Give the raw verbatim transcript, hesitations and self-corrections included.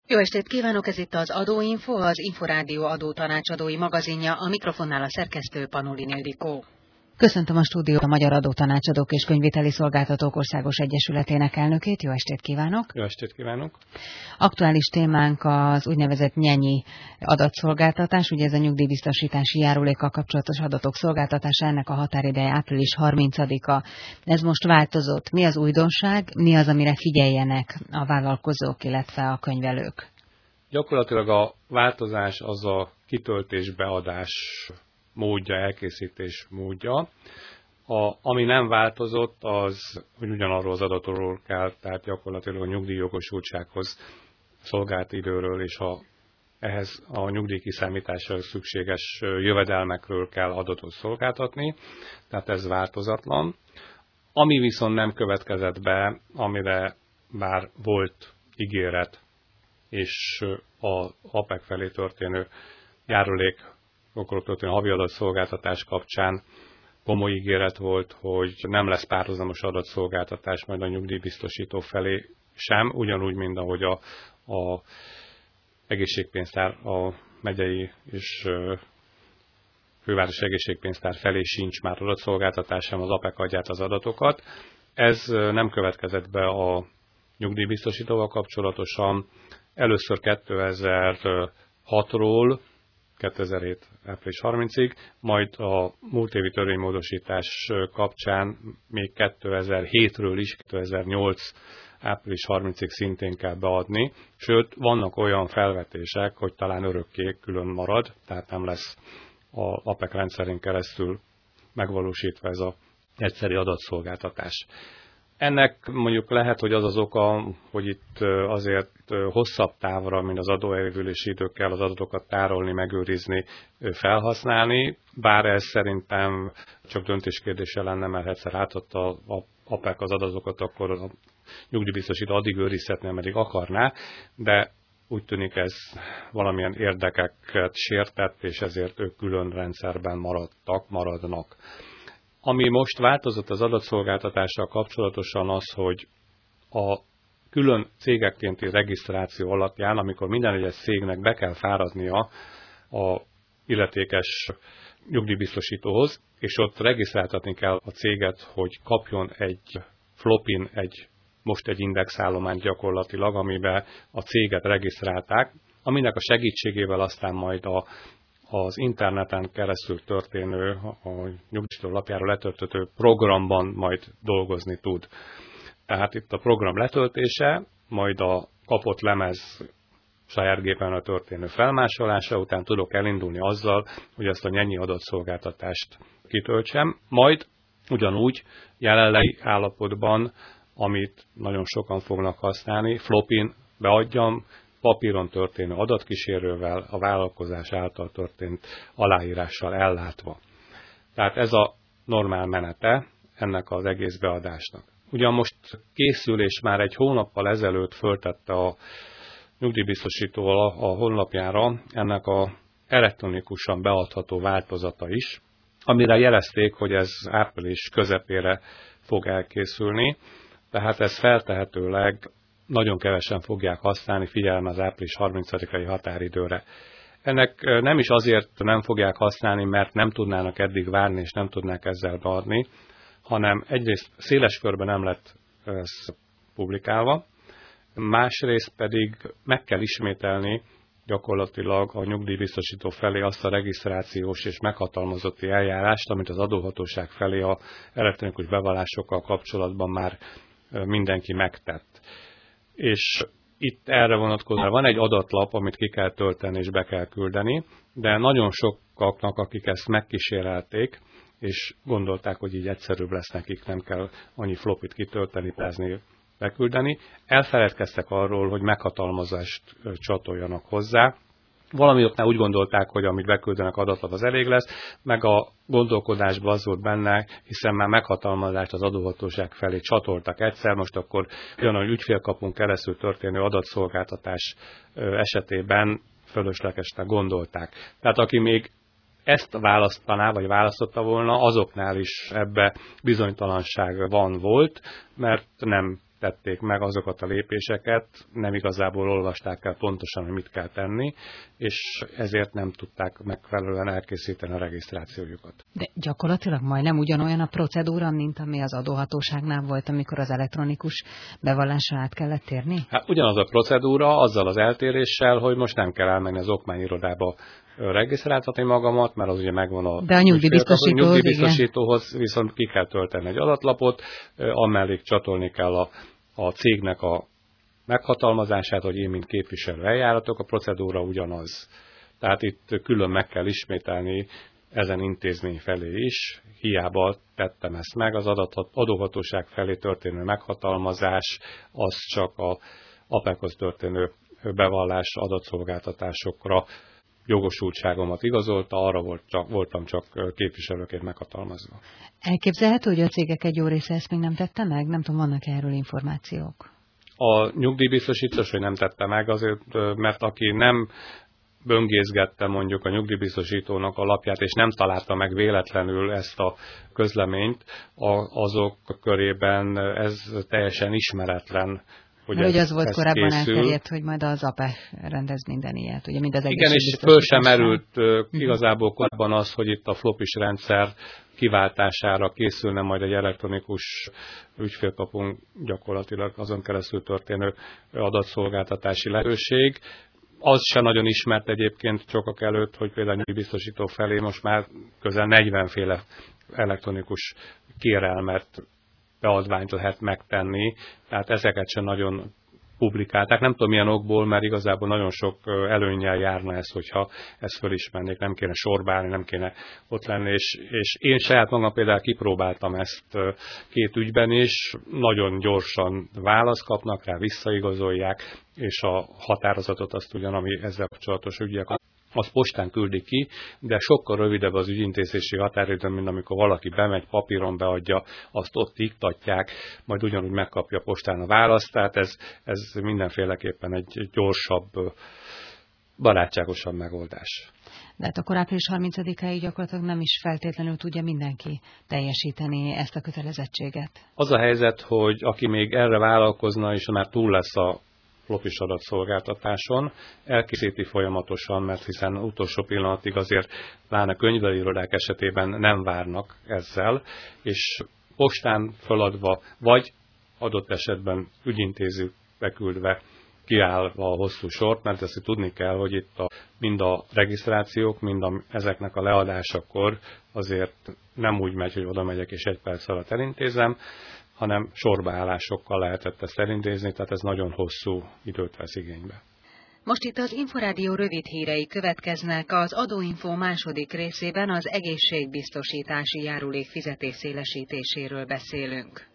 Jó estét kívánok, ez itt az Adóinfo, az Inforádió adótanácsadói magazinja, a mikrofonnál a szerkesztő Panolin Ildikó. Köszöntöm a stúdiót a Magyar Adótanácsadók és Könyvviteli Szolgáltatók Országos Egyesületének elnökét. Jó estét kívánok! Jó estét kívánok! Aktuális témánk az úgynevezett Nyenyi adatszolgáltatás, ugye ez a nyugdíjbiztosítási járulékkal kapcsolatos adatok szolgáltatása, ennek a határideje április harmincadika. Ez most változott. Mi az újdonság, mi az, amire figyeljenek a vállalkozók, illetve a könyvelők? Gyakorlatilag a változás az a kitöltés-beadás módja, elkészítés módja. A, ami nem változott, az, hogy ugyanarról az adatról kell, tehát gyakorlatilag a nyugdíjjogosultsághoz szolgált időről és a, ehhez a nyugdíjkiszámításra szükséges jövedelmekről kell adatot szolgáltatni, tehát ez változatlan. Ami viszont nem következett be, amire bár volt ígéret, és az á pé e cé felé történő járulék, akkor történő havi adatszolgáltatás kapcsán komoly ígéret volt, hogy nem lesz párhuzamos adatszolgáltatás majd a nyugdíjbiztosító felé sem, ugyanúgy, mint ahogy a, a egészségpénztár, a megyei és fővárosi egészségpénztár felé sincs már adatszolgáltatás, sem az á pé e cé adja át az adatokat. Ez nem következett be a nyugdíjbiztosítóval kapcsolatosan. Először kétezer-hatról kétezer-hét április harmincadikáig, majd a múlt évi törvénymódosítás kapcsán még kétezer-hétről is kétezer-nyolc április harmincadikáig szintén kell beadni, sőt vannak olyan felvetések, hogy talán örökké külön marad, tehát nem lesz az á pé e cé rendszerén keresztül megvalósítva ez az egyszeri adatszolgáltatás. Ennek mondjuk lehet, hogy az az oka, hogy itt azért hosszabb távra, mint az adóelvülési időkkel az adatokat tárolni, megőrizni, felhasználni, bár ez szerintem csak döntéskérdése lenne, mert egyszer átadta a á pé e cé az adatokat, akkor a nyugdíjbiztosító addig őrizhetné, ameddig akarná, de úgy tűnik ez valamilyen érdekeket sértett, és ezért ők külön rendszerben maradtak, maradnak. Ami most változott az adatszolgáltatással kapcsolatosan az, hogy a külön cégekkénti regisztráció alapján, amikor minden egyes cégnek be kell fáradnia a illetékes nyugdíjbiztosítóhoz, és ott regisztráltatni kell a céget, hogy kapjon egy flopin, egy, most egy indexállományt gyakorlatilag, amiben a céget regisztrálták, aminek a segítségével aztán majd a az interneten keresztül történő, a nyugdíjbiztosító lapjáról letölthető programban majd dolgozni tud. Tehát itt a program letöltése, majd a kapott lemez saját gépen történő felmásolása után tudok elindulni azzal, hogy ezt a Nyenyi adatszolgáltatást kitöltsem, majd ugyanúgy jelenlegi állapotban, amit nagyon sokan fognak használni, flopin beadjam, papíron történő adatkísérővel, a vállalkozás által történt aláírással ellátva. Tehát ez a normál menete ennek az egész beadásnak. Ugyan most készül, és már egy hónappal ezelőtt föltette a nyugdíjbiztosító a honlapjára ennek a elektronikusan beadható változata is, amire jelezték, hogy ez április közepére fog elkészülni, tehát ez feltehetőleg nagyon kevesen fogják használni, figyelme az április harmincadikai határidőre. Ennek nem is azért nem fogják használni, mert nem tudnának eddig várni, és nem tudnák ezzel beadni, hanem egyrészt széles körben nem lett ez publikálva, másrészt pedig meg kell ismételni gyakorlatilag a nyugdíjbiztosító felé azt a regisztrációs és meghatalmazotti eljárást, amit az adóhatóság felé a elektronikus bevallásokkal kapcsolatban már mindenki megtett. És itt erre vonatkozóan van egy adatlap, amit ki kell tölteni és be kell küldeni, de nagyon sokaknak, akik ezt megkísérelték, és gondolták, hogy így egyszerűbb lesz nekik, nem kell annyi flopit kitölteni, pázni, beküldeni, elfeledkeztek arról, hogy meghatalmazást csatoljanak hozzá. Valamioknál úgy gondolták, hogy amit beküldenek adatlap az elég lesz, meg a gondolkodásban az volt benne, hiszen már meghatalmazást az adóhatóság felé csatoltak egyszer, most akkor olyan ügyfélkapunk keresztül történő adatszolgáltatás esetében fölöslegesnek gondolták. Tehát aki még ezt választaná, vagy választotta volna, azoknál is ebbe bizonytalanság van volt, mert nem tették meg azokat a lépéseket, nem igazából olvasták el pontosan, hogy mit kell tenni, és ezért nem tudták megfelelően elkészíteni a regisztrációjukat. De gyakorlatilag majdnem ugyanolyan a procedúra, mint ami az adóhatóságnál volt, amikor az elektronikus bevallásra át kellett térni? Hát ugyanaz a procedúra, azzal az eltéréssel, hogy most nem kell elmenni az okmányirodába regisztráltatni magamat, mert az ugye megvan a, De a nyugdíjbiztosítóhoz, nyugdíjbiztosítóhoz viszont ki kell tölteni egy adatlapot, amellé csatolni kell a, a cégnek a meghatalmazását, hogy én, mint képviselő eljáratok, a procedúra ugyanaz. Tehát itt külön meg kell ismételni ezen intézmény felé is, hiába tettem ezt meg, az adóhatóság felé történő meghatalmazás, az csak a APEC-hoz történő bevallás adatszolgáltatásokra jogosultságomat igazolta, arra volt csak, voltam csak képviselőként meghatalmazva. Elképzelhető, hogy a cégek egy jó része ezt még nem tette meg? Nem tudom, vannak erről információk? A nyugdíjbiztosítás, hogy nem tette meg, azért, mert aki nem böngészgette mondjuk a nyugdíjbiztosítónak a lapját, és nem találta meg véletlenül ezt a közleményt, azok körében ez teljesen ismeretlen. Hogy Mert ez, az volt ez korábban készül. Elterjedt, hogy majd az APEC rendez minden ilyet, ugye mind az Igen, és föl sem merült uh, uh-huh. igazából korábban az, hogy itt a flopis rendszer kiváltására készülne majd egy elektronikus ügyfélkapunk, gyakorlatilag azon keresztül történő adatszolgáltatási lehetőség. Az sem nagyon ismert egyébként sokak előtt, hogy például a biztosító felé most már közel negyven féle elektronikus kérelmet, beadványt lehet megtenni, tehát ezeket sem nagyon publikálták. Nem tudom milyen okból, mert igazából nagyon sok előnnyel járna ez, hogyha ezt fölismernék, nem kéne sorba állni, nem kéne ott lenni, és, és én saját magam például kipróbáltam ezt két ügyben is, nagyon gyorsan választ kapnak rá, visszaigazolják, és a határozatot azt ugyan, ami ezzel kapcsolatos ügyek, azt postán küldik ki, de sokkal rövidebb az ügyintézési határidő, mint amikor valaki bemegy, papíron beadja, azt ott iktatják, majd ugyanúgy megkapja postán a választ, tehát ez, ez mindenféleképpen egy gyorsabb, barátságosabb megoldás. De hát akkor április harmincadikáig gyakorlatilag nem is feltétlenül tudja mindenki teljesíteni ezt a kötelezettséget. Az a helyzet, hogy aki még erre vállalkozna, és már túl lesz a flopis adatszolgáltatáson, elkészíti folyamatosan, mert hiszen utolsó pillanatig azért pláne könyvelőirodák esetében nem várnak ezzel, és postán feladva, vagy adott esetben ügyintézőbe küldve kiállva a hosszú sort, mert ezt tudni kell, hogy itt a, mind a regisztrációk, mind a, ezeknek a leadásakor azért nem úgy megy, hogy oda megyek és egy perc alatt elintézem, hanem sorbaállásokkal lehetett ezt elintézni, tehát ez nagyon hosszú időt vesz igénybe. Most itt az Inforádió rövid hírei következnek, az Adóinfo második részében az egészségbiztosítási járulék fizetés szélesítéséről beszélünk.